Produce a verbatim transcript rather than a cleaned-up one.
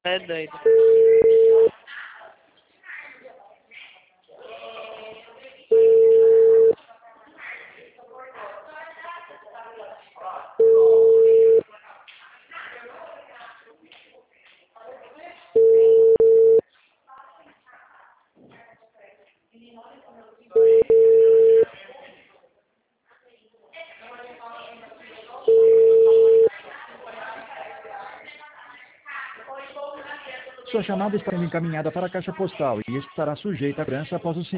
É doido. Sua chamada está sendo encaminhada para a caixa postal e estará sujeita a cobrança após o sinal.